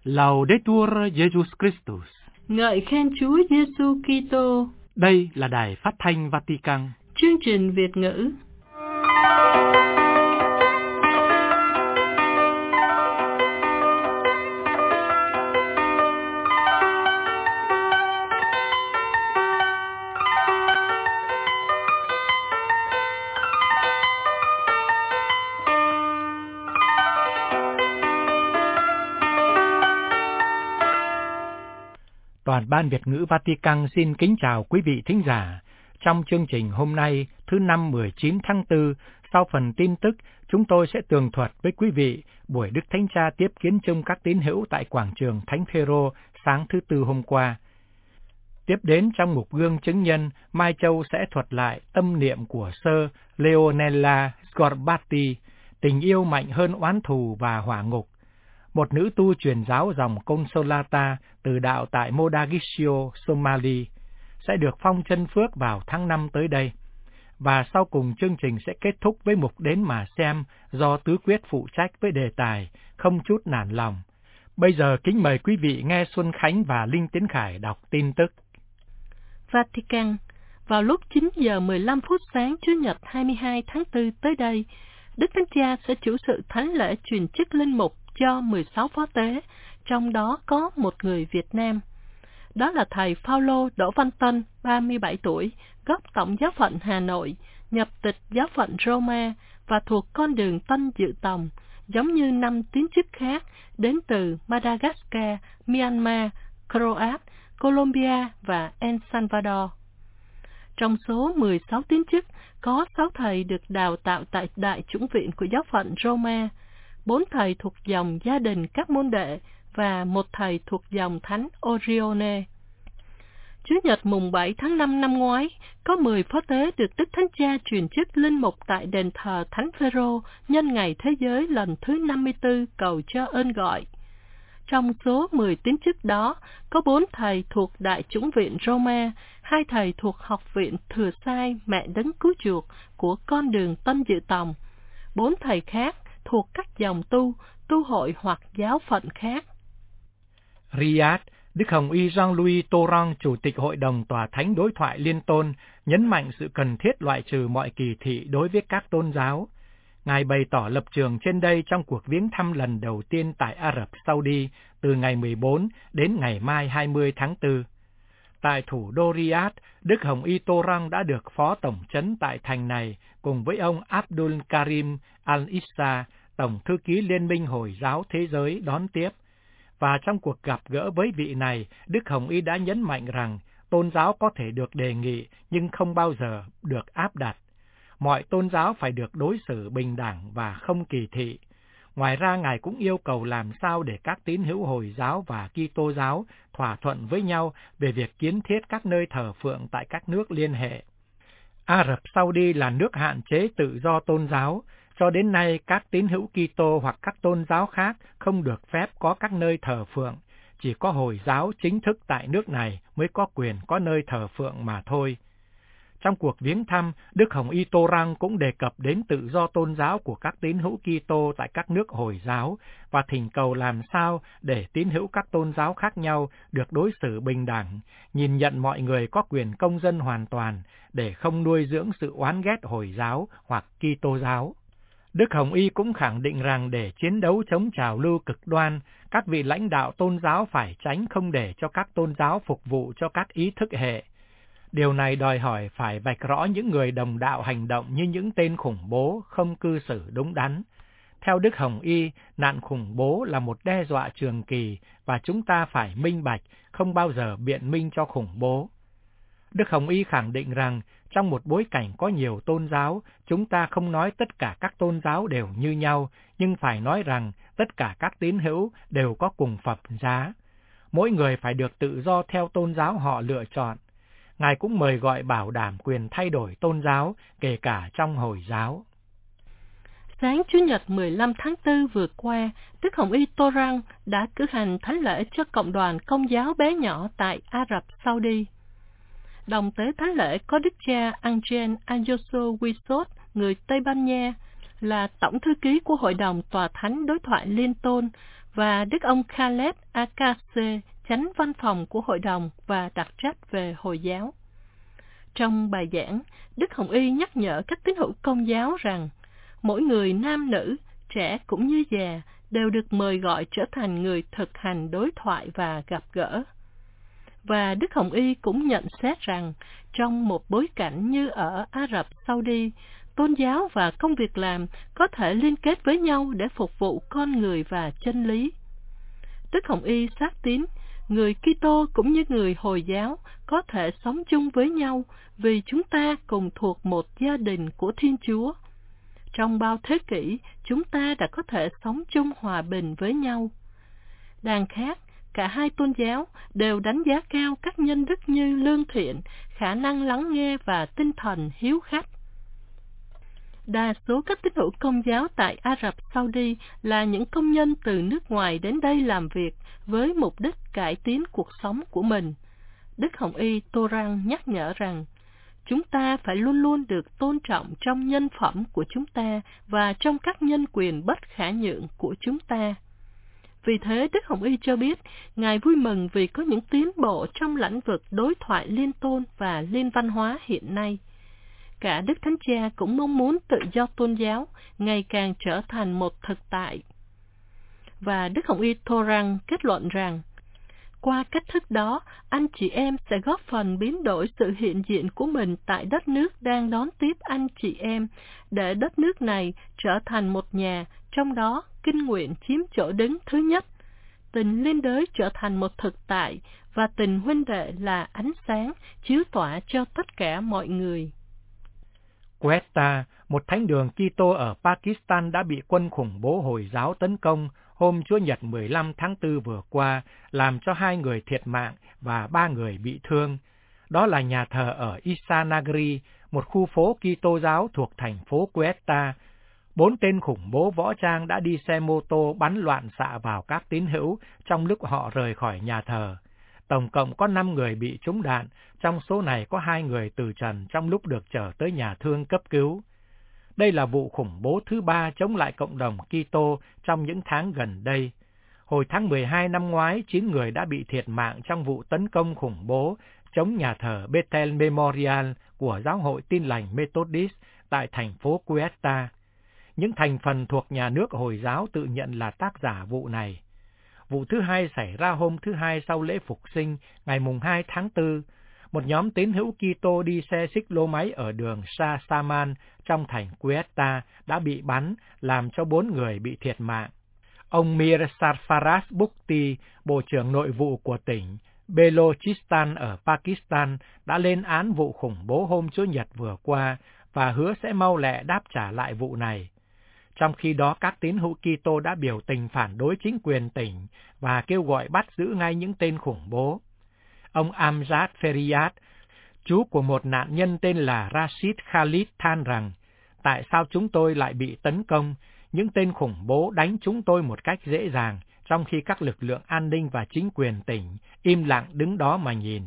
Laudetur Jesus Christus. Ngợi khen Chúa Giêsu Kitô. Đây là Đài Phát thanh Vatican. Chương trình Việt ngữ. Toàn ban Việt ngữ Vatican xin kính chào quý vị thính giả. Trong chương trình hôm nay, thứ năm 19 tháng 4, sau phần tin tức, chúng tôi sẽ tường thuật với quý vị buổi Đức Thánh Cha tiếp kiến chung các tín hữu tại quảng trường Thánh Phêrô sáng thứ Tư hôm qua. Tiếp đến trong mục gương chứng nhân, Mai Châu sẽ thuật lại tâm niệm của sơ Leonella Scorbatti, tình yêu mạnh hơn oán thù và hỏa ngục. Một nữ tu truyền giáo dòng Consolata từ đạo tại Mogadiscio, Somali, sẽ được phong chân phước vào tháng 5 tới đây. Và sau cùng chương trình sẽ kết thúc với mục đến mà xem do Tứ Quyết phụ trách với đề tài Không chút nản lòng. Bây giờ kính mời quý vị nghe Xuân Khánh và Linh Tiến Khải đọc tin tức. Vatican, vào lúc 9 giờ 15 phút sáng Chủ nhật 22 tháng 4 tới đây, Đức Thánh Cha sẽ chủ sự thánh lễ truyền chức linh mục cho 16 phó tế, trong đó có một người Việt Nam. Đó là thầy Phaolô Đỗ Văn Tân, 37 tuổi, gốc Tổng giáo phận Hà Nội, nhập tịch giáo phận Roma và thuộc con đường Tân Dự Tòng, giống như 5 tín chức khác đến từ Madagascar, Myanmar, Croat, Colombia và El Salvador. Trong số 16 tín chức, có 6 thầy được đào tạo tại Đại chủng viện của giáo phận Roma, 4 thầy thuộc dòng gia đình các môn đệ và 1 thầy thuộc dòng Thánh Orione. Chủ nhật mùng 7 tháng 5 năm ngoái, có 10 phó tế được Đức Thánh Cha truyền chức linh mục tại đền thờ Thánh Phêrô nhân ngày thế giới lần thứ 54 cầu cho ơn gọi. Trong số 10 tín chức đó, có 4 thầy thuộc Đại chủng viện Roma, 2 thầy thuộc Học viện Thừa Sai Mẹ Đấng Cứu Chuộc của con đường Tân Dự Tòng, 4 thầy khác thuộc các dòng tu hội hoặc giáo phận khác. Riyadh, Đức Hồng Y Jean-Louis Torrent, Chủ tịch Hội đồng Tòa Thánh Đối thoại Liên tôn, nhấn mạnh sự cần thiết loại trừ mọi kỳ thị đối với các tôn giáo. Ngài bày tỏ lập trường trên đây trong cuộc viếng thăm lần đầu tiên tại Ả Rập Saudi từ ngày 14 đến ngày mai 20 tháng 4. Tại thủ đô Riyadh, Đức Hồng Y Torrent đã được Phó Tổng trấn tại thành này cùng với ông Abdul Karim Al-Issa, Tổng thư ký Liên minh Hồi giáo Thế giới đón tiếp. Và trong cuộc gặp gỡ với vị này, Đức Hồng Y đã nhấn mạnh rằng tôn giáo có thể được đề nghị nhưng không bao giờ được áp đặt. Mọi tôn giáo phải được đối xử bình đẳng và không kỳ thị. Ngoài ra, Ngài cũng yêu cầu làm sao để các tín hữu Hồi giáo và Kitô giáo thỏa thuận với nhau về việc kiến thiết các nơi thờ phượng tại các nước liên hệ. Ả Rập Saudi là nước hạn chế tự do tôn giáo. Cho đến nay, các tín hữu Kitô hoặc các tôn giáo khác không được phép có các nơi thờ phượng. Chỉ có Hồi giáo chính thức tại nước này mới có quyền có nơi thờ phượng mà thôi. Trong cuộc viếng thăm, Đức Hồng Y Torrent cũng đề cập đến tự do tôn giáo của các tín hữu Kitô tại các nước Hồi giáo và thỉnh cầu làm sao để tín hữu các tôn giáo khác nhau được đối xử bình đẳng, nhìn nhận mọi người có quyền công dân hoàn toàn để không nuôi dưỡng sự oán ghét Hồi giáo hoặc Kitô giáo. Đức Hồng Y cũng khẳng định rằng để chiến đấu chống trào lưu cực đoan, các vị lãnh đạo tôn giáo phải tránh không để cho các tôn giáo phục vụ cho các ý thức hệ. Điều này đòi hỏi phải vạch rõ những người đồng đạo hành động như những tên khủng bố, không cư xử đúng đắn. Theo Đức Hồng Y, nạn khủng bố là một đe dọa trường kỳ và chúng ta phải minh bạch, không bao giờ biện minh cho khủng bố. Đức Hồng Y khẳng định rằng, trong một bối cảnh có nhiều tôn giáo, chúng ta không nói tất cả các tôn giáo đều như nhau, nhưng phải nói rằng tất cả các tín hữu đều có cùng phẩm giá. Mỗi người phải được tự do theo tôn giáo họ lựa chọn. Ngài cũng mời gọi bảo đảm quyền thay đổi tôn giáo, kể cả trong Hồi giáo. Sáng Chủ nhật 15 tháng 4 vừa qua, Đức Hồng Y Torrent đã cử hành thánh lễ cho cộng đoàn Công giáo bé nhỏ tại Ả Rập Saudi. Đồng tế thánh lễ có Đức cha Angel Ayoso Wisot, người Tây Ban Nha, là Tổng thư ký của Hội đồng Tòa Thánh Đối thoại Liên tôn, và Đức ông Khaled Akase, chánh văn phòng của hội đồng và đặc trách về Hồi giáo. Trong bài giảng, Đức Hồng Y nhắc nhở các tín hữu Công giáo rằng mỗi người nam nữ, trẻ cũng như già, đều được mời gọi trở thành người thực hành đối thoại và gặp gỡ. Và Đức Hồng Y cũng nhận xét rằng, trong một bối cảnh như ở Ả Rập Saudi, tôn giáo và công việc làm có thể liên kết với nhau để phục vụ con người và chân lý. Đức Hồng Y xác tín, người Kitô cũng như người Hồi giáo có thể sống chung với nhau vì chúng ta cùng thuộc một gia đình của Thiên Chúa. Trong bao thế kỷ, chúng ta đã có thể sống chung hòa bình với nhau. Đằng khác, cả hai tôn giáo đều đánh giá cao các nhân đức như lương thiện, khả năng lắng nghe và tinh thần hiếu khách. Đa số các tín hữu Công giáo tại Ả Rập Saudi là những công nhân từ nước ngoài đến đây làm việc với mục đích cải tiến cuộc sống của mình. Đức Hồng Y Torang nhắc nhở rằng, chúng ta phải luôn luôn được tôn trọng trong nhân phẩm của chúng ta và trong các nhân quyền bất khả nhượng của chúng ta. Vì thế, Đức Hồng Y cho biết, Ngài vui mừng vì có những tiến bộ trong lĩnh vực đối thoại liên tôn và liên văn hóa hiện nay. Cả Đức Thánh Cha cũng mong muốn tự do tôn giáo ngày càng trở thành một thực tại. Và Đức Hồng Y Torang kết luận rằng, qua cách thức đó, anh chị em sẽ góp phần biến đổi sự hiện diện của mình tại đất nước đang đón tiếp anh chị em, để đất nước này trở thành một nhà, trong đó kinh nguyện chiếm chỗ đứng thứ nhất, tình liên đới trở thành một thực tại, và tình huynh đệ là ánh sáng, chiếu tỏa cho tất cả mọi người. Quetta, một thánh đường Kitô ở Pakistan đã bị quân khủng bố Hồi giáo tấn công hôm Chủ nhật 15 tháng 4 vừa qua, làm cho 2 người thiệt mạng và 3 người bị thương. Đó là nhà thờ ở Isanagri, một khu phố Kitô giáo thuộc thành phố Quetta. 4 tên khủng bố võ trang đã đi xe mô tô bắn loạn xạ vào các tín hữu trong lúc họ rời khỏi nhà thờ. Tổng cộng có 5 người bị trúng đạn, trong số này có 2 người từ trần trong lúc được chở tới nhà thương cấp cứu. Đây là vụ khủng bố thứ 3 chống lại cộng đồng Kitô trong những tháng gần đây. Hồi tháng 12 năm ngoái, 9 người đã bị thiệt mạng trong vụ tấn công khủng bố chống nhà thờ Bethel Memorial của Giáo hội Tin lành Methodist tại thành phố Quetta. Những thành phần thuộc nhà nước Hồi giáo tự nhận là tác giả vụ này. Vụ thứ 2 xảy ra hôm thứ Hai sau lễ Phục sinh, ngày mùng 2 tháng 4. Một nhóm tín hữu Kitô đi xe xích lô máy ở đường Shah Saman trong thành Quetta đã bị bắn, làm cho 4 người bị thiệt mạng. Ông Mir Sarfaraz Bukti, Bộ trưởng Nội vụ của tỉnh Balochistan ở Pakistan, đã lên án vụ khủng bố hôm Chủ nhật vừa qua và hứa sẽ mau lẹ đáp trả lại vụ này. Trong khi đó, các tín hữu Kitô đã biểu tình phản đối chính quyền tỉnh và kêu gọi bắt giữ ngay những tên khủng bố. Ông Amjad Feriyat, chú của một nạn nhân tên là Rashid Khalid, than rằng, tại sao chúng tôi lại bị tấn công? Những tên khủng bố đánh chúng tôi một cách dễ dàng, trong khi các lực lượng an ninh và chính quyền tỉnh im lặng đứng đó mà nhìn.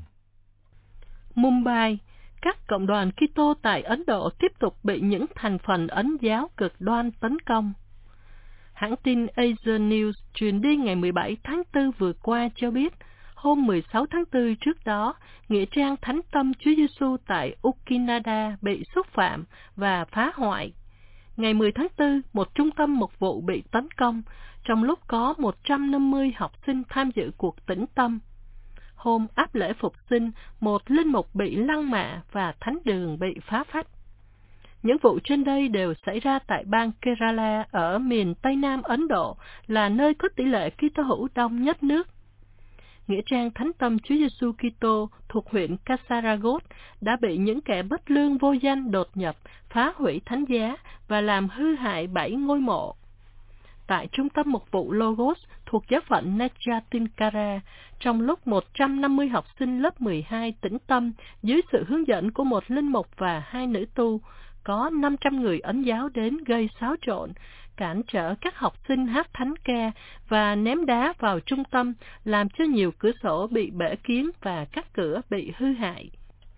Mumbai, các cộng đoàn Kitô tại Ấn Độ tiếp tục bị những thành phần Ấn giáo cực đoan tấn công. Hãng tin Asia News truyền đi ngày 17 tháng 4 vừa qua cho biết, hôm 16 tháng 4 trước đó, nghĩa trang Thánh Tâm Chúa Giêsu tại Ukinada bị xúc phạm và phá hoại. Ngày 10 tháng 4, một trung tâm mục vụ bị tấn công, trong lúc có 150 học sinh tham dự cuộc tĩnh tâm. Hôm áp lễ Phục sinh, một linh mục bị lăng mạ và thánh đường bị phá phách. Những vụ trên đây đều xảy ra tại bang Kerala ở miền Tây Nam Ấn Độ, là nơi có tỷ lệ Kitô hữu đông nhất nước. Nghĩa trang Thánh Tâm Chúa Giêsu Kitô thuộc huyện Kasaragod đã bị những kẻ bất lương vô danh đột nhập, phá hủy thánh giá và làm hư hại 7 ngôi mộ. Tại trung tâm mục vụ Logos thuộc giáo phận Nejatinkara, trong lúc 150 học sinh lớp 12 tĩnh tâm dưới sự hướng dẫn của một linh mục và 2 nữ tu, có 500 người Ấn giáo đến gây xáo trộn, cản trở các học sinh hát thánh ca và ném đá vào trung tâm, làm cho nhiều cửa sổ bị bể kín và các cửa bị hư hại.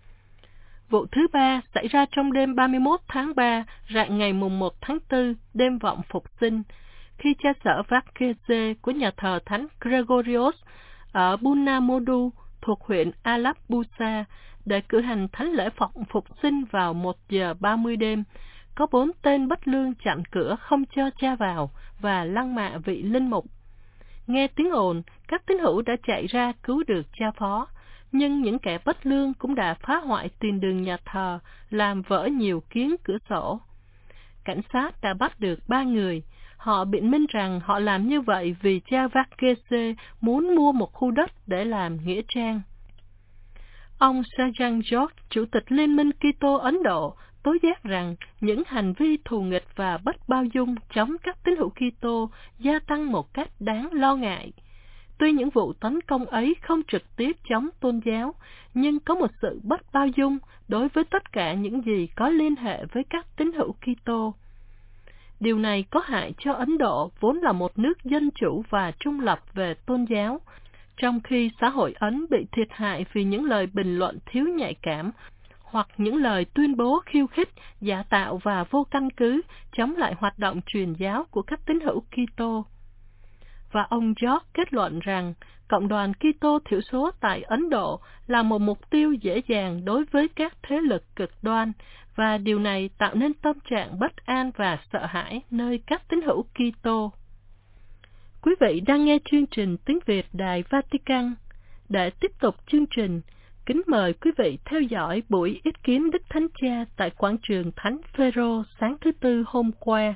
Vụ thứ 3 xảy ra trong đêm 31 tháng 3, rạng ngày mùng 1 tháng 4, đêm vọng Phục sinh, khi cha xở Vazqueze của nhà thờ Thánh Gregorios ở Bunamodu thuộc huyện Alappuzha để cử hành thánh lễ phục sinh vào 1:30 đêm, có 4 tên bất lương chặn cửa không cho cha vào và lăng mạ vị linh mục. Nghe tiếng ồn, các tín hữu đã chạy ra cứu được cha phó, nhưng những kẻ bất lương cũng đã phá hoại tiền đường nhà thờ, làm vỡ nhiều kiến cửa sổ. Cảnh sát đã bắt được 3 người. Họ biện minh rằng họ làm như vậy vì cha Vazqueze muốn mua một khu đất để làm nghĩa trang. Ông Sajjan George, chủ tịch Liên minh Kitô Ấn Độ, tố giác rằng những hành vi thù nghịch và bất bao dung chống các tín hữu Kitô gia tăng một cách đáng lo ngại. Tuy những vụ tấn công ấy không trực tiếp chống tôn giáo, nhưng có một sự bất bao dung đối với tất cả những gì có liên hệ với các tín hữu Kitô. Điều này có hại cho Ấn Độ, vốn là một nước dân chủ và trung lập về tôn giáo, trong khi xã hội Ấn bị thiệt hại vì những lời bình luận thiếu nhạy cảm hoặc những lời tuyên bố khiêu khích, giả tạo và vô căn cứ chống lại hoạt động truyền giáo của các tín hữu Kitô. Và ông George kết luận rằng cộng đoàn Kitô thiểu số tại Ấn Độ là một mục tiêu dễ dàng đối với các thế lực cực đoan, và điều này tạo nên tâm trạng bất an và sợ hãi nơi các tín hữu Kitô. Quý vị đang nghe chương trình Tiếng Việt Đài Vatican. Để tiếp tục chương trình, kính mời quý vị theo dõi buổi ý kiến Đức Thánh Cha tại quảng trường Thánh Phêrô sáng thứ Tư hôm qua.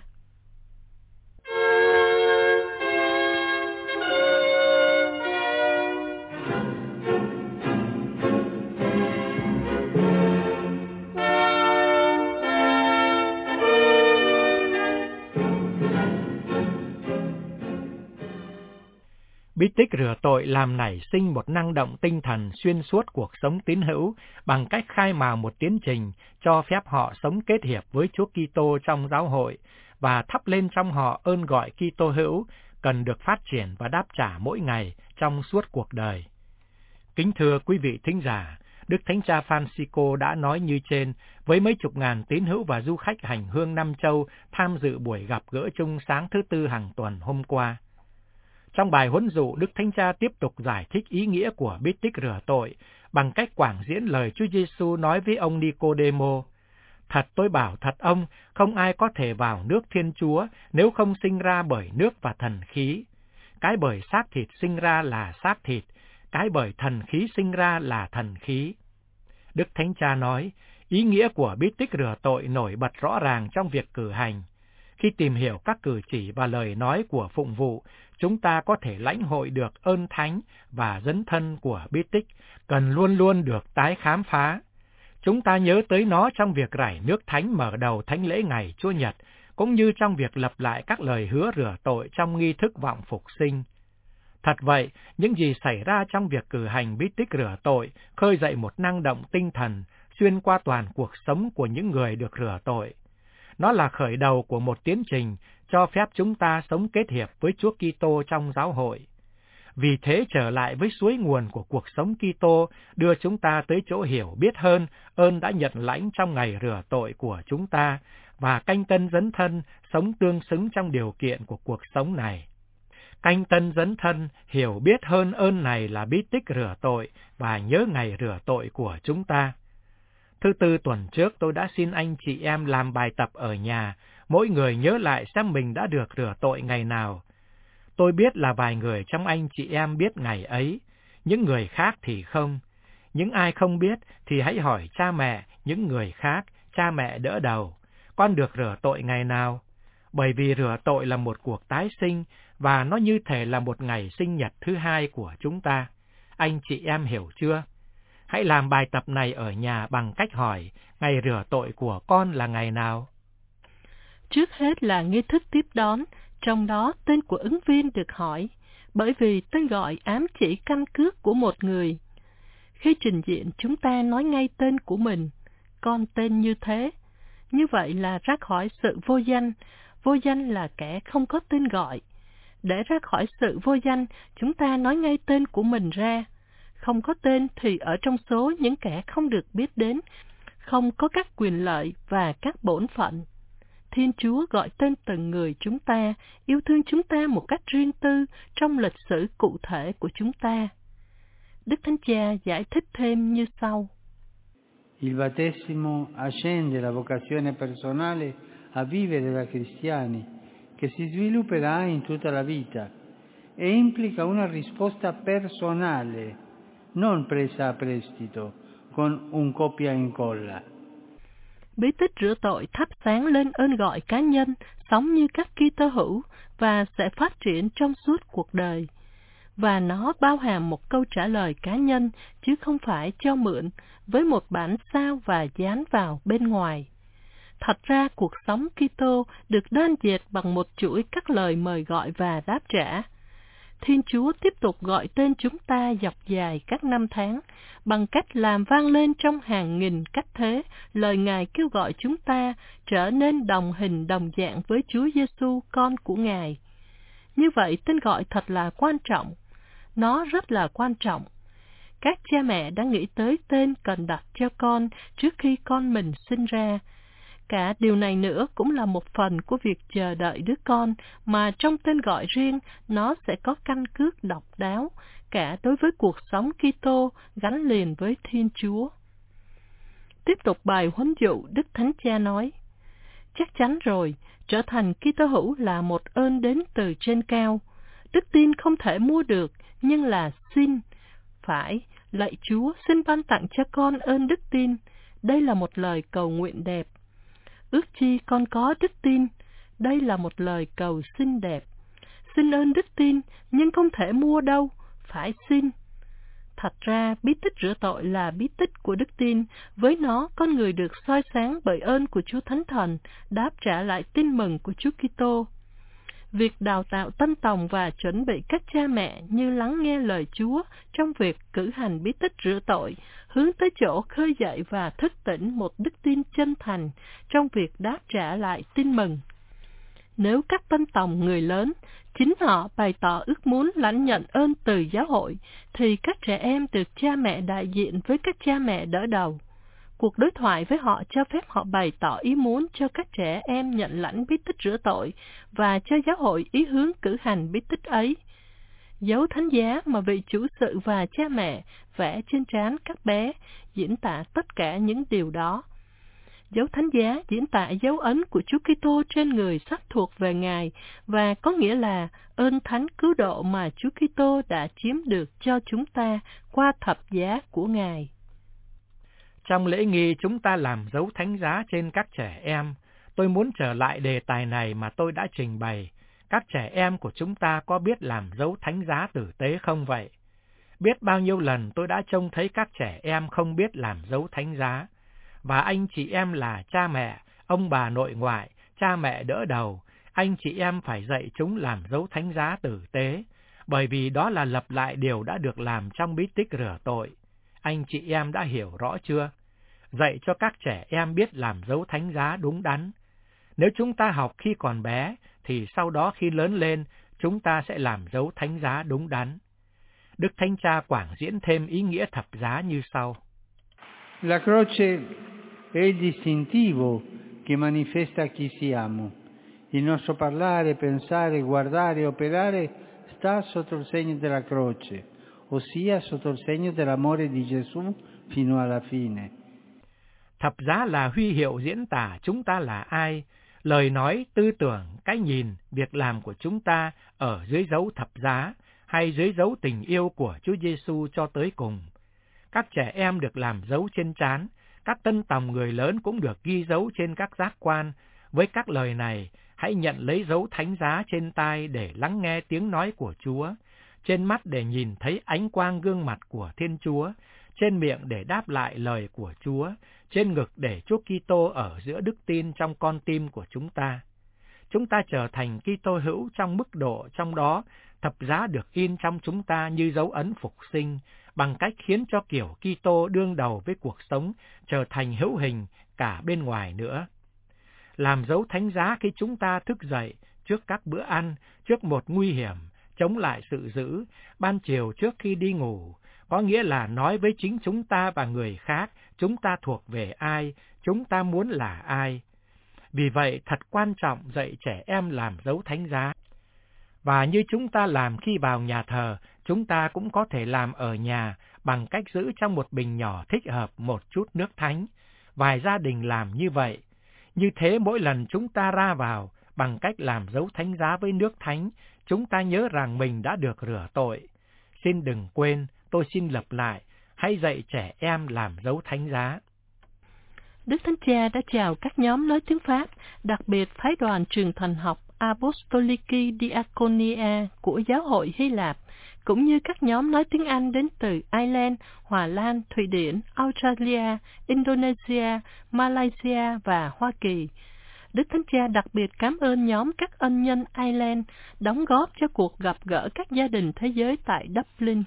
Bí tích rửa tội làm nảy sinh một năng động tinh thần xuyên suốt cuộc sống tín hữu bằng cách khai mào một tiến trình cho phép họ sống kết hiệp với Chúa Kitô trong giáo hội và thắp lên trong họ ơn gọi Kitô hữu cần được phát triển và đáp trả mỗi ngày trong suốt cuộc đời. Kính thưa quý vị thính giả, Đức Thánh Cha Francisco đã nói như trên với mấy chục ngàn tín hữu và du khách hành hương Nam Châu tham dự buổi gặp gỡ chung sáng thứ Tư hàng tuần hôm qua. Trong bài huấn dụ, Đức Thánh Cha tiếp tục giải thích ý nghĩa của bí tích rửa tội bằng cách quảng diễn lời Chúa Giêsu nói với ông Nicôđêmô: "Thật tôi bảo thật ông, không ai có thể vào nước Thiên Chúa nếu không sinh ra bởi nước và thần khí. Cái bởi xác thịt sinh ra là xác thịt, cái bởi thần khí sinh ra là thần khí." Đức Thánh Cha nói, ý nghĩa của bí tích rửa tội nổi bật rõ ràng trong việc cử hành. Khi tìm hiểu các cử chỉ và lời nói của phụng vụ, chúng ta có thể lãnh hội được ơn thánh và dấn thân của bí tích, cần luôn luôn được tái khám phá. Chúng ta nhớ tới nó trong việc rải nước thánh mở đầu thánh lễ ngày Chúa Nhật, cũng như trong việc lặp lại các lời hứa rửa tội trong nghi thức vọng phục sinh. Thật vậy, những gì xảy ra trong việc cử hành bí tích rửa tội khơi dậy một năng động tinh thần xuyên qua toàn cuộc sống của những người được rửa tội. Nó là khởi đầu của một tiến trình cho phép chúng ta sống kết hiệp với Chúa Kitô trong giáo hội. Vì thế trở lại với suối nguồn của cuộc sống Kitô đưa chúng ta tới chỗ hiểu biết hơn ơn đã nhận lãnh trong ngày rửa tội của chúng ta và canh tân dấn thân sống tương xứng trong điều kiện của cuộc sống này. Canh tân dấn thân, hiểu biết hơn ơn này là bí tích rửa tội và nhớ ngày rửa tội của chúng ta. Thứ Tư tuần trước tôi đã xin anh chị em làm bài tập ở nhà, mỗi người nhớ lại xem mình đã được rửa tội ngày nào. Tôi biết là vài người trong anh chị em biết ngày ấy, những người khác thì không. Những ai không biết thì hãy hỏi cha mẹ, những người khác, cha mẹ đỡ đầu. Con được rửa tội ngày nào? Bởi vì rửa tội là một cuộc tái sinh và nó như thể là một ngày sinh nhật thứ hai của chúng ta. Anh chị em hiểu chưa? Hãy làm bài tập này ở nhà bằng cách hỏi, ngày rửa tội của con là ngày nào? Trước hết là nghi thức tiếp đón, trong đó tên của ứng viên được hỏi, bởi vì tên gọi ám chỉ căn cước của một người. Khi trình diện chúng ta nói ngay tên của mình, con tên như thế. Như vậy là ra khỏi sự vô danh là kẻ không có tên gọi. Để ra khỏi sự vô danh, chúng ta nói ngay tên của mình ra. Không có tên thì ở trong số những kẻ không được biết đến, không có các quyền lợi và các bổn phận. Thiên Chúa gọi tên từng người chúng ta, yêu thương chúng ta một cách riêng tư trong lịch sử cụ thể của chúng ta. Đức Thánh Cha giải thích thêm như sau. Il battesimo accende la vocazione personale a vivere da cristiani, che si svilupperà in tutta la vita e implica una risposta personale, non presa a prestito, con un copia e incolla. Bí tích rửa tội thắp sáng lên ơn gọi cá nhân, sống như các Kitô hữu và sẽ phát triển trong suốt cuộc đời. Và nó bao hàm một câu trả lời cá nhân, chứ không phải cho mượn, với một bản sao và dán vào bên ngoài. Thật ra, cuộc sống Kitô được đan dệt bằng một chuỗi các lời mời gọi và đáp trả. Thiên Chúa tiếp tục gọi tên chúng ta dọc dài các năm tháng, bằng cách làm vang lên trong hàng nghìn cách thế lời Ngài kêu gọi chúng ta trở nên đồng hình đồng dạng với Chúa Giêsu, con của Ngài. Như vậy, tên gọi thật là quan trọng. Nó rất là quan trọng. Các cha mẹ đã nghĩ tới tên cần đặt cho con trước khi con mình sinh ra. Cả điều này nữa cũng là một phần của việc chờ đợi đứa con, mà trong tên gọi riêng nó sẽ có căn cước độc đáo, cả đối với cuộc sống Kitô gắn liền với Thiên Chúa. Tiếp tục bài huấn dụ, Đức Thánh Cha nói, chắc chắn rồi, trở thành Kitô hữu là một ơn đến từ trên cao. Đức tin không thể mua được, nhưng là xin. Phải, lạy Chúa, xin ban tặng cho con ơn đức tin. Đây là một lời cầu nguyện đẹp. Ước chi con có đức tin. Đây là một lời cầu xin đẹp. Xin ơn đức tin, nhưng không thể mua đâu, phải xin. Thật ra, bí tích rửa tội là bí tích của đức tin. Với nó, con người được soi sáng bởi ơn của Chúa Thánh Thần, đáp trả lại tin mừng của Chúa Kitô. Việc đào tạo tân tòng và chuẩn bị các cha mẹ như lắng nghe lời Chúa trong việc cử hành bí tích rửa tội, hướng tới chỗ khơi dậy và thức tỉnh một đức tin chân thành trong việc đáp trả lại tin mừng. Nếu các tân tòng người lớn, chính họ bày tỏ ước muốn lãnh nhận ơn từ giáo hội, thì các trẻ em được cha mẹ đại diện với các cha mẹ đỡ đầu. Cuộc đối thoại với họ cho phép họ bày tỏ ý muốn cho các trẻ em nhận lãnh bí tích rửa tội và cho giáo hội ý hướng cử hành bí tích ấy. Dấu thánh giá mà vị chủ sự và cha mẹ vẽ trên trán các bé diễn tả tất cả những điều đó. Dấu thánh giá diễn tả dấu ấn của Chúa Kitô trên người sắp thuộc về Ngài, và có nghĩa là ơn thánh cứu độ mà Chúa Kitô đã chiếm được cho chúng ta qua thập giá của Ngài. Trong lễ nghi chúng ta làm dấu thánh giá trên các trẻ em. Tôi muốn trở lại đề tài này mà tôi đã trình bày. Các trẻ em của chúng ta có biết làm dấu thánh giá tử tế không vậy? Biết bao nhiêu lần tôi đã trông thấy các trẻ em không biết làm dấu thánh giá. Và anh chị em là cha mẹ, ông bà nội ngoại, cha mẹ đỡ đầu, anh chị em phải dạy chúng làm dấu thánh giá tử tế, bởi vì đó là lặp lại điều đã được làm trong bí tích rửa tội. Anh chị em đã hiểu rõ chưa? Dạy cho các trẻ em biết làm dấu thánh giá đúng đắn. Nếu chúng ta học khi còn bé, thì sau đó khi lớn lên, chúng ta sẽ làm dấu thánh giá đúng đắn. Đức Thánh Cha quảng diễn thêm ý nghĩa thập giá như sau. La croce è il distintivo che manifesta chi siamo. Il nostro parlare, pensare, guardare, operare sta sotto il segno della croce, ossia sotto il segno dell'amore di Gesù fino alla fine. Thập giá là huy hiệu diễn tả chúng ta là ai, lời nói, tư tưởng, cái nhìn, việc làm của chúng ta ở dưới dấu thập giá hay dưới dấu tình yêu của Chúa Giêsu cho tới cùng. Các trẻ em được làm dấu trên trán, các tân tòng người lớn cũng được ghi dấu trên các giác quan. Với các lời này, hãy nhận lấy dấu thánh giá trên tai để lắng nghe tiếng nói của Chúa, trên mắt để nhìn thấy ánh quang gương mặt của Thiên Chúa, trên miệng để đáp lại lời của Chúa, trên ngực để Chúa Kitô ở giữa đức tin trong con tim của chúng ta. Chúng ta trở thành Kitô hữu trong mức độ trong đó thập giá được in trong chúng ta như dấu ấn phục sinh, bằng cách khiến cho kiểu Kitô đương đầu với cuộc sống trở thành hữu hình cả bên ngoài nữa. Làm dấu thánh giá khi chúng ta thức dậy, trước các bữa ăn, trước một nguy hiểm, chống lại sự dữ, ban chiều trước khi đi ngủ, có nghĩa là nói với chính chúng ta và người khác, chúng ta thuộc về ai, chúng ta muốn là ai. Vì vậy, thật quan trọng dạy trẻ em làm dấu thánh giá. Và như chúng ta làm khi vào nhà thờ, chúng ta cũng có thể làm ở nhà bằng cách giữ trong một bình nhỏ thích hợp một chút nước thánh. Vài gia đình làm như vậy. Như thế mỗi lần chúng ta ra vào, bằng cách làm dấu thánh giá với nước thánh, chúng ta nhớ rằng mình đã được rửa tội. Xin đừng quên, tôi xin lặp lại, hãy dạy trẻ em làm dấu thánh giá. Đức Thánh Cha đã chào các nhóm nói tiếng Pháp, đặc biệt phái đoàn trường thần học Apostoliki Diaconia của giáo hội Hy Lạp, cũng như các nhóm nói tiếng Anh đến từ Ireland, Hòa Lan, Thụy Điển, Australia, Indonesia, Malaysia và Hoa Kỳ. Đức Thánh Cha đặc biệt cảm ơn nhóm các ân nhân Ireland đóng góp cho cuộc gặp gỡ các gia đình thế giới tại Dublin.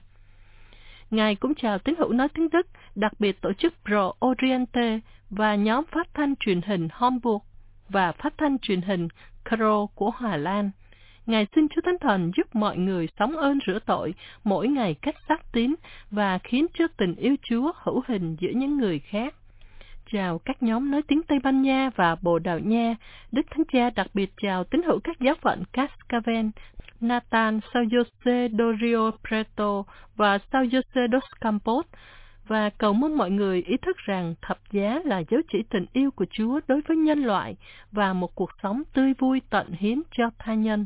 Ngài cũng chào tín hữu nói tiếng Đức, đặc biệt tổ chức Pro Oriente và nhóm phát thanh truyền hình Hamburg và phát thanh truyền hình Kro của Hà Lan. Ngài xin Chúa Thánh Thần giúp mọi người sống ơn rửa tội, mỗi ngày cách xác tín và khiến cho tình yêu Chúa hữu hình giữa những người khác. Chào các nhóm nói tiếng Tây Ban Nha và Bồ Đào Nha. Đức Thánh Cha đặc biệt chào tín hữu các giáo phận Cascavel, Natal, Sao Jose do Rio Preto và Sao Jose dos Campos, và cầu mong mọi người ý thức rằng thập giá là dấu chỉ tình yêu của Chúa đối với nhân loại và một cuộc sống tươi vui tận hiến cho tha nhân.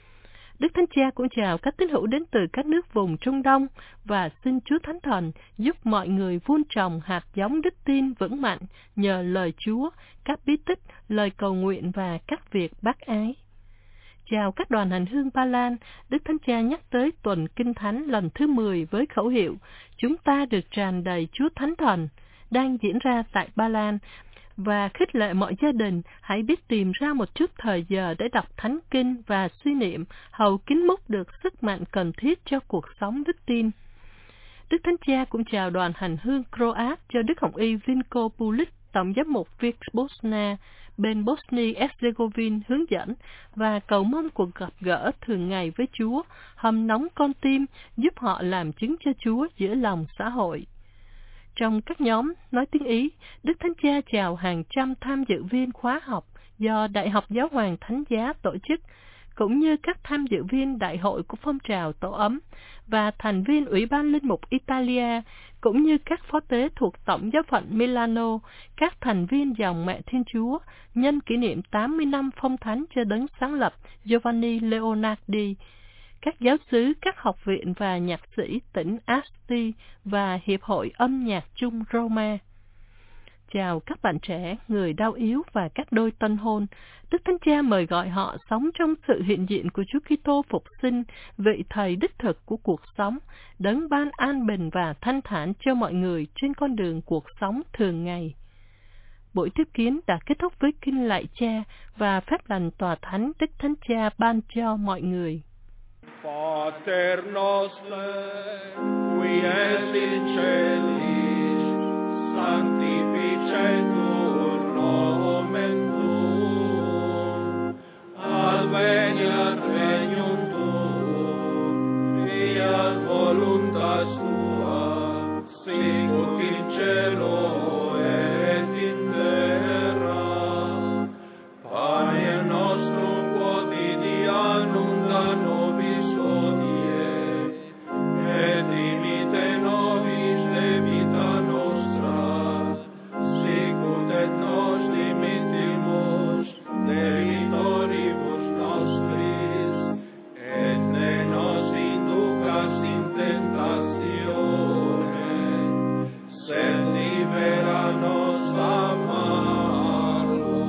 Đức Thánh Cha cũng chào các tín hữu đến từ các nước vùng Trung Đông và xin Chúa Thánh Thần giúp mọi người vun trồng hạt giống đức tin vững mạnh nhờ lời Chúa, các bí tích, lời cầu nguyện và các việc bác ái. Chào các đoàn hành hương Ba Lan, Đức Thánh Cha nhắc tới tuần Kinh Thánh lần thứ 10 với khẩu hiệu "Chúng ta được tràn đầy Chúa Thánh Thần" đang diễn ra tại Ba Lan, và khích lệ mọi gia đình hãy biết tìm ra một chút thời giờ để đọc Thánh Kinh và suy niệm, hầu kính múc được sức mạnh cần thiết cho cuộc sống đức tin. Đức Thánh Cha cũng chào đoàn hành hương Croat cho Đức Hồng Y Vinko Pulic, Tổng giám mục Vic Bosna, bên Bosnia-Herzegovina hướng dẫn, và cầu mong cuộc gặp gỡ thường ngày với Chúa, hâm nóng con tim, giúp họ làm chứng cho Chúa giữa lòng xã hội. Trong các nhóm nói tiếng Ý, Đức Thánh Cha chào hàng trăm tham dự viên khóa học do Đại học Giáo hoàng Thánh giá tổ chức, cũng như các tham dự viên đại hội của phong trào Tổ ấm và thành viên Ủy ban Linh mục Italia, cũng như các phó tế thuộc Tổng giáo phận Milano, các thành viên dòng Mẹ Thiên Chúa, nhân kỷ niệm 80 năm phong thánh cho đấng sáng lập Giovanni Leonardi, các giáo xứ, các học viện và nhạc sĩ tỉnh Asti và Hiệp hội âm nhạc chung Roma. Chào các bạn trẻ, người đau yếu và các đôi tân hôn. Đức Thánh Cha mời gọi họ sống trong sự hiện diện của Chúa Kitô phục sinh, vị Thầy đích thực của cuộc sống, đấng ban an bình và thanh thản cho mọi người trên con đường cuộc sống thường ngày. Buổi tiếp kiến đã kết thúc với kinh lạy Cha và phép lành tòa thánh Đức Thánh Cha ban cho mọi người. Pater noster, qui es in celis, sanctificetur nomen tuum, adveniat regnum tuum, fiat voluntas tua, sicut in cielo et in terra. Panem nostrum quotidianum da nobis hodie, et dimite nobis debita nostra, sicut et nos dimittimus debitoribus nostris, et ne nos inducas in tentatione, sed libera nos a malo.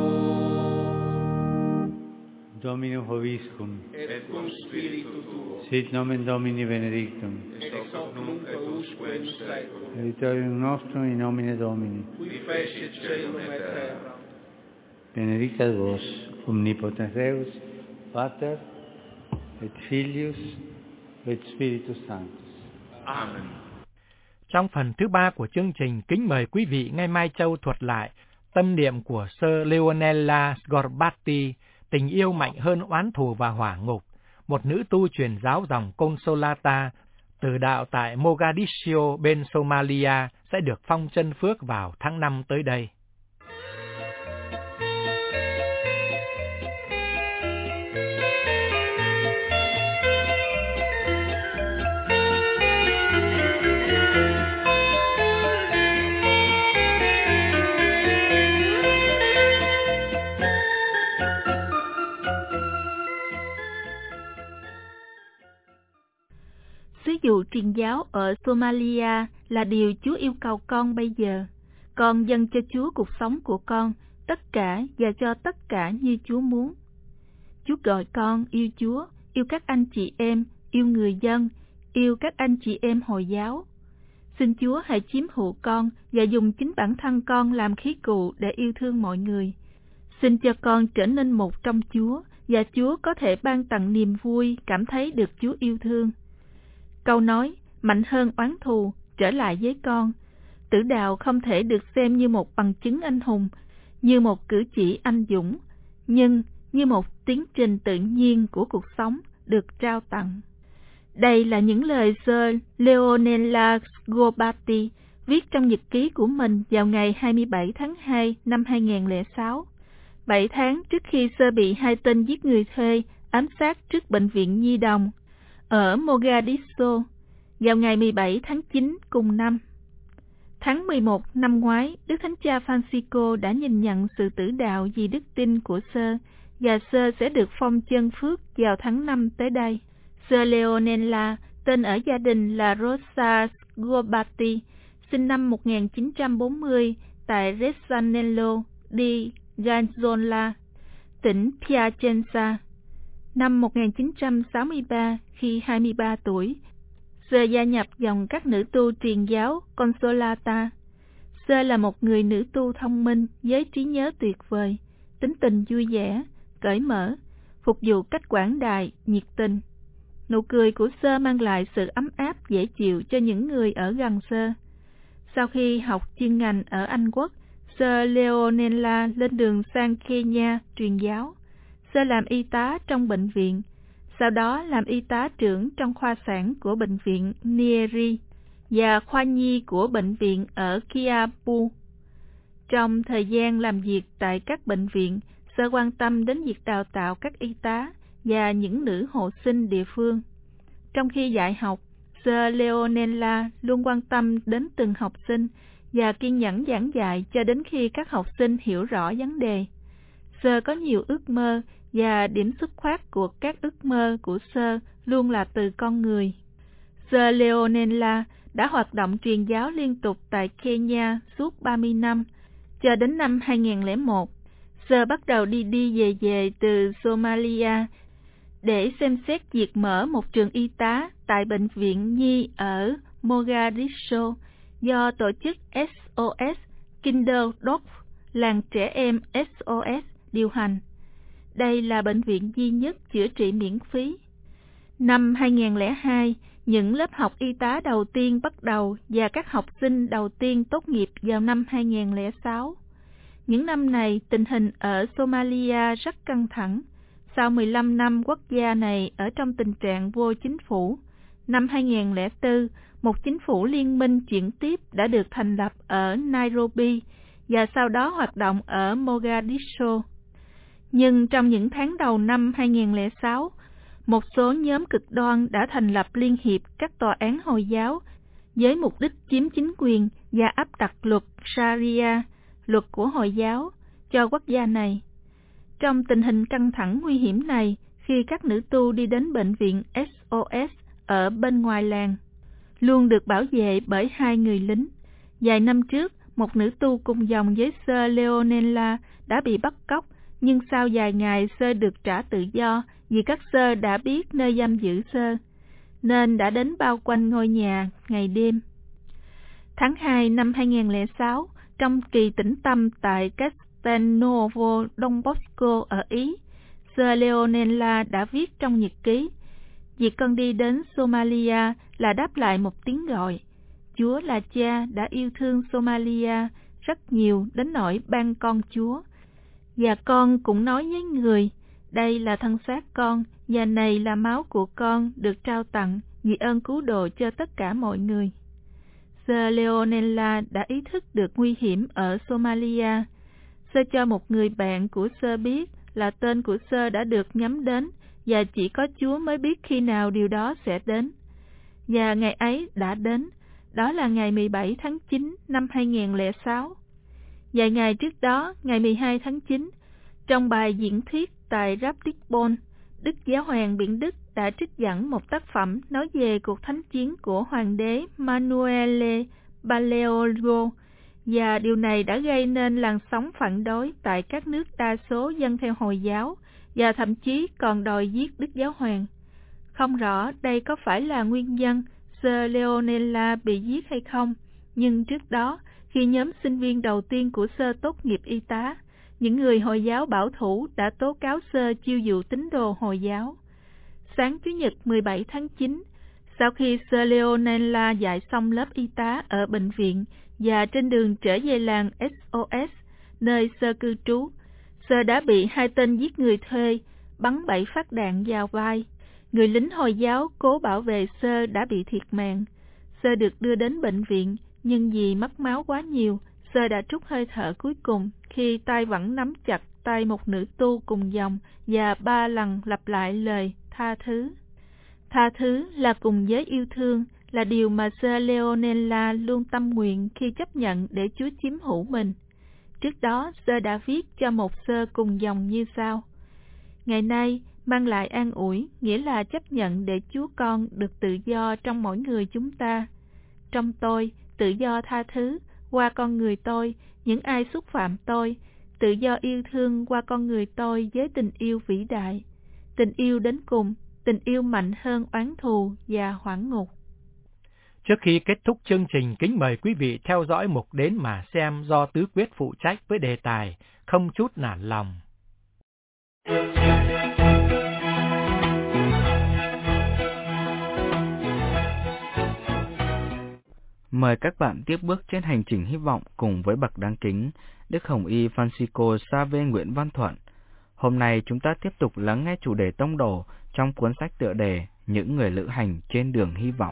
Dominum vobiscum, Et cum spiritu tuo, sit nomen Domini benedictum, ex hoc nunc et usque in saeculum, aiutorium nostrum in nomine Domini, qui fecit caelum et terra. benedicat vos, omnipotens Deus, Pater, et Filius, et Spiritus Sanctus. Amen. Trong phần thứ 3 của chương trình, kính mời quý vị nghe Mai Châu thuật lại tâm niệm của Sơ Leonella Sgorbati, tình yêu mạnh hơn oán thù và hỏa ngục, một nữ tu truyền giáo dòng Consolata từ đạo tại Mogadiscio bên Somalia sẽ được phong chân phước vào tháng 5 tới đây. truyền giáo ở Somalia là điều Chúa yêu cầu con bây giờ. Con dâng cho Chúa cuộc sống của con, tất cả và cho tất cả như Chúa muốn. Chúa gọi con yêu Chúa, yêu các anh chị em, yêu người dân, yêu các anh chị em Hồi giáo. Xin Chúa hãy chiếm hữu con và dùng chính bản thân con làm khí cụ để yêu thương mọi người. Xin cho con trở nên một trong Chúa, và Chúa có thể ban tặng niềm vui cảm thấy được Chúa yêu thương. Câu nói, mạnh hơn oán thù, trở lại với con. Tử đạo không thể được xem như một bằng chứng anh hùng, như một cử chỉ anh dũng, nhưng như một tiến trình tự nhiên của cuộc sống được trao tặng. Đây là những lời Sir Leonela Sgobati viết trong nhật ký của mình vào ngày 27 tháng 2 năm 2006, 7 tháng trước khi Sir bị 2 tên giết người thuê ám sát trước bệnh viện Nhi đồng ở Mogadishu vào ngày 17 tháng 9 cùng năm. Tháng 11 năm ngoái, Đức Thánh Cha Francisco đã nhìn nhận sự tử đạo vì đức tin của Sir, và Sir sẽ được phong chân phước vào tháng 5 tới đây. Sir Leonela, tên ở gia đình là Rosa Sgobati, sinh năm 1940 tại Resanello di Ganzola, tỉnh Piacenza. Năm 1963, khi 23 tuổi, Sir gia nhập dòng các nữ tu truyền giáo Consolata. Sir là một người nữ tu thông minh với trí nhớ tuyệt vời, tính tình vui vẻ, cởi mở, phục vụ cách quảng đại, nhiệt tình. Nụ cười của Sir mang lại sự ấm áp dễ chịu cho những người ở gần Sir. Sau khi học chuyên ngành ở Anh Quốc, Sir Leonela lên đường sang Kenya truyền giáo. Sir làm y tá trong bệnh viện, sau đó làm y tá trưởng trong khoa sản của bệnh viện Nyeri và khoa nhi của bệnh viện ở Kiambu. Trong thời gian làm việc tại các bệnh viện, Sir quan tâm đến việc đào tạo các y tá và những nữ hộ sinh địa phương. Trong khi dạy học, Sir Leonela luôn quan tâm đến từng học sinh và kiên nhẫn giảng dạy cho đến khi các học sinh hiểu rõ vấn đề. Sir có nhiều ước mơ, và điểm xuất phát của các ước mơ của Sir luôn là từ con người. Sir Leonela đã hoạt động truyền giáo liên tục tại Kenya suốt 30 năm, cho đến năm 2001. Sir bắt đầu đi về từ Somalia để xem xét việc mở một trường y tá tại bệnh viện Nhi ở Mogadishu do tổ chức SOS Kinderdorf, làng trẻ em SOS, điều hành. Đây là bệnh viện duy nhất chữa trị miễn phí. Năm 2002, những lớp học y tá đầu tiên bắt đầu và các học sinh đầu tiên tốt nghiệp vào năm 2006. Những năm này, tình hình ở Somalia rất căng thẳng. Sau 15 năm quốc gia này ở trong tình trạng vô chính phủ, năm 2004, một chính phủ liên minh chuyển tiếp đã được thành lập ở Nairobi và sau đó hoạt động ở Mogadishu. Nhưng trong những tháng đầu năm 2006, một số nhóm cực đoan đã thành lập liên hiệp các tòa án Hồi giáo với mục đích chiếm chính quyền và áp đặt luật Sharia, luật của Hồi giáo, cho quốc gia này. Trong tình hình căng thẳng nguy hiểm này, khi các nữ tu đi đến bệnh viện SOS ở bên ngoài làng, luôn được bảo vệ bởi 2 người lính. Vài năm trước, một nữ tu cùng dòng với Sir Leonela đã bị bắt cóc, nhưng sau vài ngày Sir được trả tự do vì các Sir đã biết nơi giam giữ Sir, nên đã đến bao quanh ngôi nhà ngày đêm. Tháng 2 năm 2006, trong kỳ tĩnh tâm tại Castelnuovo Don Bosco ở Ý, Sir Leonela đã viết trong nhật ký: "Việc con đi đến Somalia là đáp lại một tiếng gọi. Chúa là Cha đã yêu thương Somalia rất nhiều đến nỗi ban con Chúa. Và con cũng nói với người, đây là thân xác con, và này là máu của con được trao tặng vì ơn cứu độ cho tất cả mọi người." Sir Leonela đã ý thức được nguy hiểm ở Somalia. Sir cho một người bạn của Sir biết là tên của Sir đã được nhắm đến, và chỉ có Chúa mới biết khi nào điều đó sẽ đến. Và ngày ấy đã đến, đó là ngày 17 tháng 9 năm 2006. Vài ngày trước đó, ngày 12 tháng 9, trong bài diễn thuyết tại Ratisbon, Đức Giáo hoàng Biển Đức đã trích dẫn một tác phẩm nói về cuộc thánh chiến của hoàng đế Manuele Baleolgo, và điều này đã gây nên làn sóng phản đối tại các nước đa số dân theo Hồi giáo, và thậm chí còn đòi giết Đức Giáo hoàng. Không rõ đây có phải là nguyên nhân Sơ Leonella bị giết hay không, nhưng trước đó, khi nhóm sinh viên đầu tiên của Sơ tốt nghiệp y tá, những người Hồi giáo bảo thủ đã tố cáo Sơ chiêu dụ tín đồ Hồi giáo. Sáng Chủ nhật 17 tháng 9, sau khi Sơ Leonella dạy xong lớp y tá ở bệnh viện và trên đường trở về làng SOS, nơi Sơ cư trú, Sơ đã bị 2 tên giết người thuê bắn 7 phát đạn vào vai. Người lính Hồi giáo cố bảo vệ Sơ đã bị thiệt mạng. Sơ được đưa đến bệnh viện, nhưng vì mất máu quá nhiều, Sơ đã trút hơi thở cuối cùng khi tay vẫn nắm chặt tay một nữ tu cùng dòng và 3 lần lặp lại lời tha thứ. Tha thứ là cùng với yêu thương, là điều mà Sơ Leonella luôn tâm nguyện khi chấp nhận để Chúa chiếm hữu mình. Trước đó, Sơ đã viết cho một Sơ cùng dòng như sau: Ngày nay, mang lại an ủi, nghĩa là chấp nhận để Chúa Con được tự do trong mỗi người chúng ta. Trong tôi, tự do tha thứ qua con người tôi, những ai xúc phạm tôi, tự do yêu thương qua con người tôi với tình yêu vĩ đại, tình yêu đến cùng, tình yêu mạnh hơn oán thù và hoảng ngục. Trước khi kết thúc chương trình, kính mời quý vị theo dõi mục Đến mà xem do Tứ Quyết phụ trách với đề tài Không chút nản lòng. Mời các bạn tiếp bước trên hành trình hy vọng cùng với bậc đáng kính Đức Hồng Y Francisco Xavier Nguyễn Văn Thuận. Hôm nay chúng ta tiếp tục lắng nghe chủ đề tông đồ trong cuốn sách tựa đề Những người lữ hành trên đường hy vọng.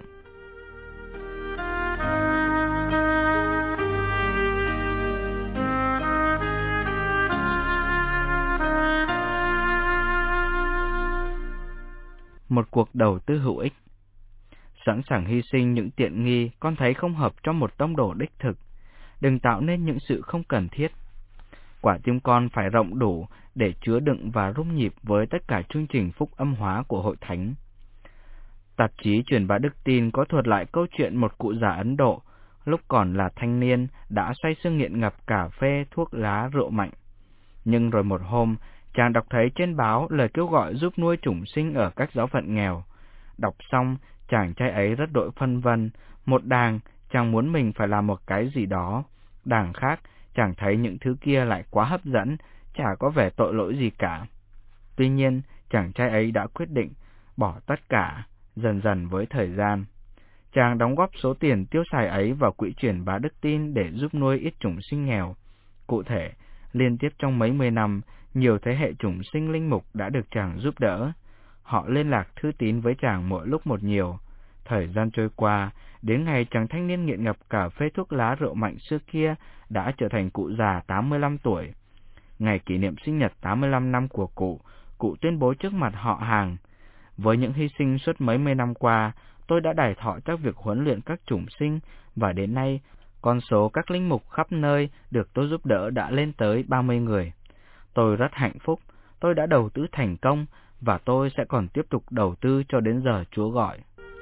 Một cuộc đầu tư hữu ích. Sẵn sàng hy sinh những tiện nghi con thấy không hợp cho một tông đồ đích thực. Đừng tạo nên những sự không cần thiết. Quả tim con phải rộng đủ để chứa đựng và rung nhịp với tất cả chương trình phúc âm hóa của Hội Thánh. Tạp chí Truyền bá Đức Tin có thuật lại câu chuyện một cụ già Ấn Độ, lúc còn là thanh niên đã say sưa nghiện ngập cà phê, thuốc lá, rượu mạnh. Nhưng rồi một hôm, chàng đọc thấy trên báo lời kêu gọi giúp nuôi chủng sinh ở các giáo phận nghèo. Đọc xong, chàng trai ấy rất đội phân vân. Một đàng, chàng muốn mình phải làm một cái gì đó. Đàng khác, chàng thấy những thứ kia lại quá hấp dẫn, chả có vẻ tội lỗi gì cả. Tuy nhiên, chàng trai ấy đã quyết định bỏ tất cả, dần dần với thời gian. Chàng đóng góp số tiền tiêu xài ấy vào quỹ truyền bá đức tin để giúp nuôi ít chủng sinh nghèo. Cụ thể, liên tiếp trong mấy mươi năm, nhiều thế hệ chủng sinh linh mục đã được chàng giúp đỡ. Họ liên lạc thư tín với chàng mỗi lúc một nhiều. Thời gian trôi qua, đến ngày chàng thanh niên nghiện ngập cà phê, thuốc lá, rượu mạnh xưa kia đã trở thành cụ già 85 tuổi. Ngày kỷ niệm sinh nhật 85 năm của cụ tuyên bố trước mặt họ hàng: với những hy sinh suốt mấy mươi năm qua, tôi đã đài thọ cho việc huấn luyện các chủng sinh, và đến nay, con số các linh mục khắp nơi được tôi giúp đỡ đã lên tới 30 người. Tôi rất hạnh phúc, tôi đã đầu tư thành công, và tôi sẽ còn tiếp tục đầu tư cho đến giờ Chúa gọi.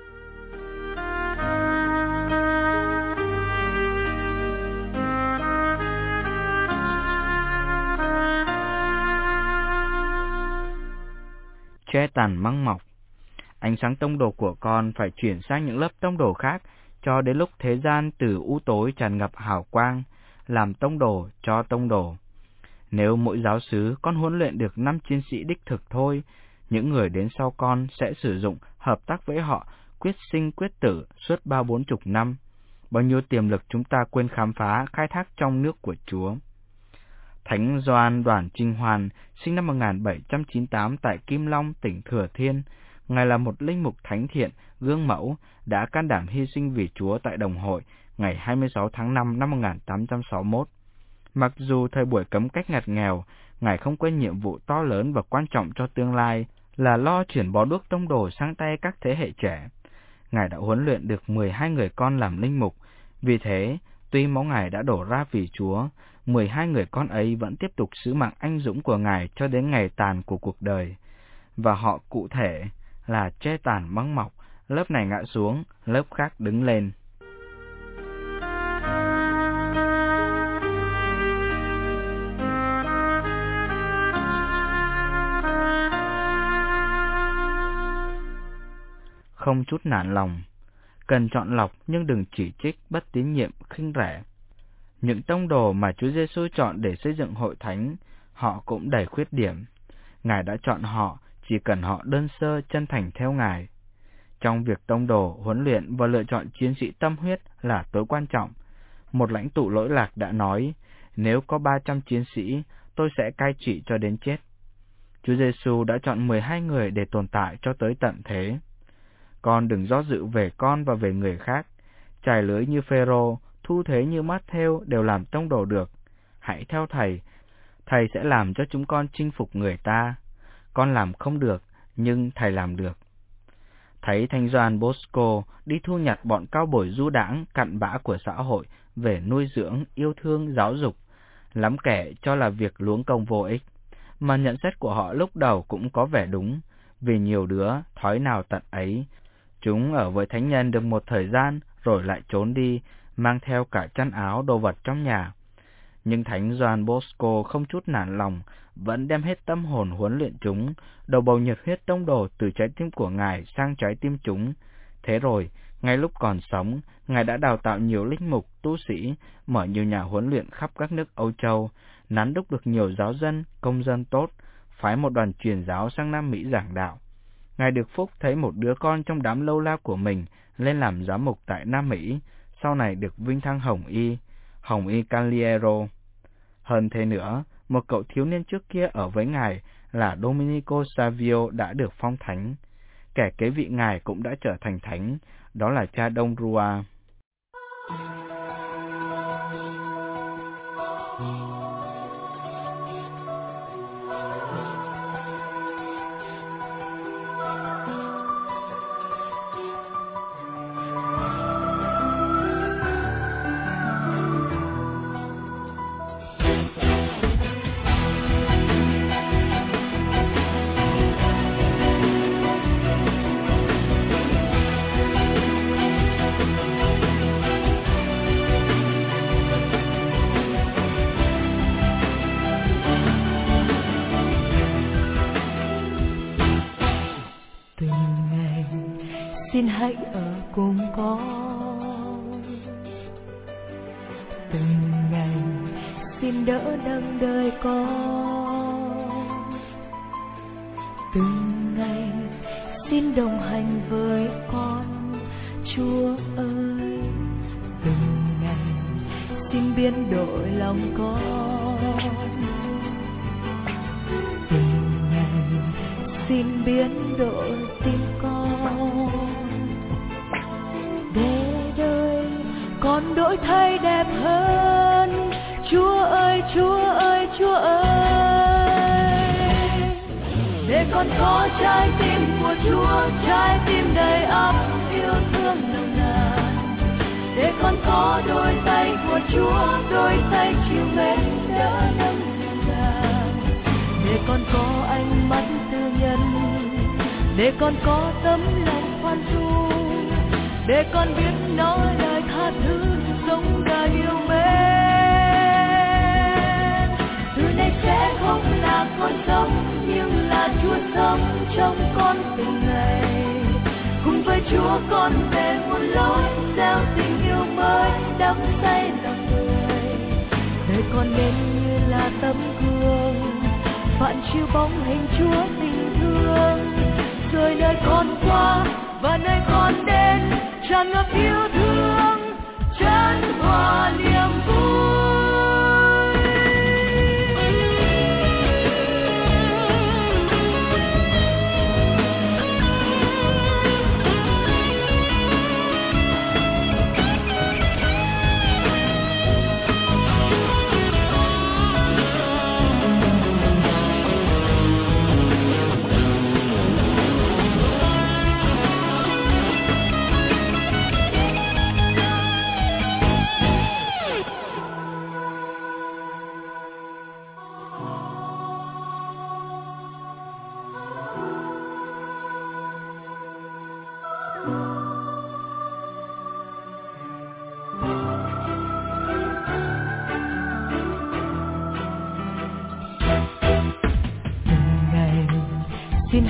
Che tàn măng mọc. Ánh sáng tông đồ của con phải chuyển sang những lớp tông đồ khác, cho đến lúc thế gian từ u tối tràn ngập hào quang, làm tông đồ cho tông đồ. Nếu mỗi giáo xứ con huấn luyện được 5 chiến sĩ đích thực thôi, những người đến sau con sẽ sử dụng, hợp tác với họ, quyết sinh quyết tử suốt 30-40 năm. Bao nhiêu tiềm lực chúng ta quên khám phá, khai thác trong nước của Chúa. Thánh Gioan Đoàn Trinh Hoàn, sinh năm 1798 tại Kim Long, tỉnh Thừa Thiên. Ngài là một linh mục thánh thiện, gương mẫu, đã can đảm hy sinh vì Chúa tại Đồng Hội ngày 26 tháng 5 năm 1861. Mặc dù thời buổi cấm cách ngặt nghèo, Ngài không quên nhiệm vụ to lớn và quan trọng cho tương lai là lo chuyển bó đuốc tông đồ sang tay các thế hệ trẻ. Ngài đã huấn luyện được 12 người con làm linh mục. Vì thế, tuy máu Ngài đã đổ ra vì Chúa, 12 người con ấy vẫn tiếp tục sứ mạng anh dũng của Ngài cho đến ngày tàn của cuộc đời. và họ cụ thể là che tàn măng mọc, lớp này ngã xuống, lớp khác đứng lên. Không chút nản lòng, cần chọn lọc nhưng đừng chỉ trích, bất tín nhiệm, khinh rẻ. Những tông đồ mà Chúa Giêsu chọn để xây dựng hội thánh, họ cũng đầy khuyết điểm. Ngài đã chọn họ, chỉ cần họ đơn sơ, chân thành theo Ngài. Trong việc tông đồ, huấn luyện và lựa chọn chiến sĩ tâm huyết là tối quan trọng. Một lãnh tụ lỗi lạc đã nói, nếu có 300 chiến sĩ, tôi sẽ cai trị cho đến chết. Chúa Giêsu đã chọn 12 người để tồn tại cho tới tận thế. Con đừng do dự về con và về người khác. Chài lưới như Phêrô, thu thế như Mát-thêu đều làm tông đồ được. Hãy theo Thầy, Thầy sẽ làm cho chúng con chinh phục người ta. Con làm không được, nhưng Thầy làm được. Thấy Thánh Gioan Bosco đi thu nhặt bọn cao bồi du đãng cặn bã của xã hội về nuôi dưỡng, yêu thương, giáo dục. Lắm kẻ cho là việc luống công vô ích, mà nhận xét của họ lúc đầu cũng có vẻ đúng, vì nhiều đứa thói nào tận ấy. Chúng ở với thánh nhân được một thời gian rồi lại trốn đi, mang theo cả chăn áo, đồ vật trong nhà. Nhưng Thánh Gioan Bosco không chút nản lòng, vẫn đem hết tâm hồn huấn luyện chúng, đầu bầu nhiệt huyết tông đồ từ trái tim của Ngài sang trái tim chúng. Thế rồi, ngay lúc còn sống, Ngài đã đào tạo nhiều linh mục, tu sĩ, mở nhiều nhà huấn luyện khắp các nước Âu Châu, nắn đúc được nhiều giáo dân, công dân tốt, phái một đoàn truyền giáo sang Nam Mỹ giảng đạo. Ngài được phúc thấy một đứa con trong đám lâu la của mình lên làm giám mục tại Nam Mỹ, sau này được vinh thăng Hồng Y Caliero. Hơn thế nữa, một cậu thiếu niên trước kia ở với Ngài là Domenico Savio đã được phong thánh. Kẻ kế vị Ngài cũng đã trở thành thánh, đó là cha Đông Rua. Xin hãy ở cùng con, từng ngày xin đỡ nâng đời con, từng ngày xin đồng hành với con, Chúa ơi. Từng ngày xin biến đổi lòng con, từng ngày xin biến đổi tim con, để đời con đổi thay đẹp hơn. Chúa ơi, Chúa ơi, Chúa ơi, để con có trái tim của Chúa, trái tim đầy ắp yêu thương nồng nàn. Để con có đôi tay của Chúa, đôi tay chịu mến đỡ nâng dịu dàng. Để con có ánh mắt tư nhân, để con có tấm lòng khoan dung, để con biết nói lời tha thứ, sống đời yêu mến. Từ nay sẽ không là con sống, nhưng là Chúa sống trong con từng ngày. Cùng với Chúa con về muôn lối, gieo tình yêu mới đắm say lòng người. Đời con nên như là tấm gương, phản chiếu bóng hình Chúa tình thương. Rồi nơi con qua và nơi con đến, tràn ngập yêu thương, chan hòa niềm vui.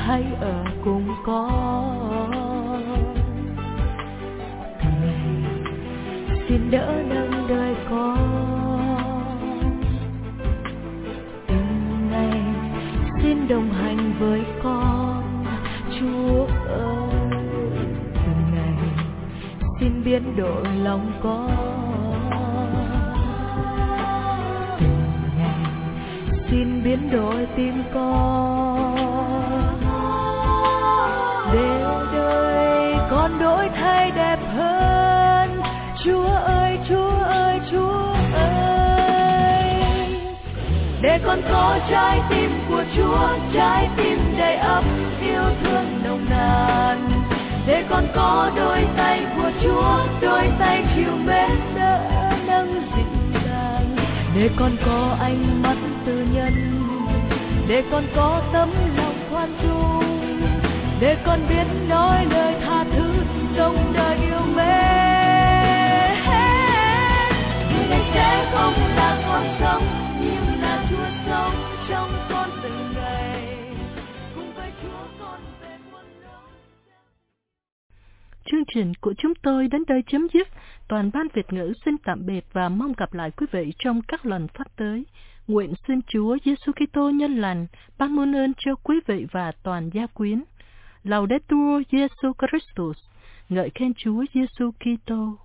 hãy ở cùng con. Từng ngày xin đỡ nâng đời con, từng ngày xin đồng hành với con, Chúa ơi. Từng ngày xin biến đổi lòng con, từng ngày xin biến đổi tim con, để đời con đổi thay đẹp hơn. Chúa ơi, Chúa ơi, Chúa ơi, để con có trái tim của Chúa, trái tim đầy ắp yêu thương nồng nàn. Để con có đôi tay của Chúa, đôi tay chịu mến đỡ nâng dịu dàng. Để con có ánh mắt từ nhân, để con có tấm lòng khoan dung, để con biết nói lời tha thứ trong đời yêu mến. Người này sẽ không là con sống, nhưng là Chúa sống trong con từng ngày. Cùng với Chúa con về muôn nơi. Chương trình của chúng tôi đến đây chấm dứt. Toàn ban Việt ngữ xin tạm biệt và mong gặp lại quý vị trong các lần phát tới. Nguyện xin Chúa Giêsu Kitô nhân lành ban muôn ơn cho quý vị và toàn gia quyến. Laudetur Jesu Christus, ngợi khen Chúa Giêsu Kitô.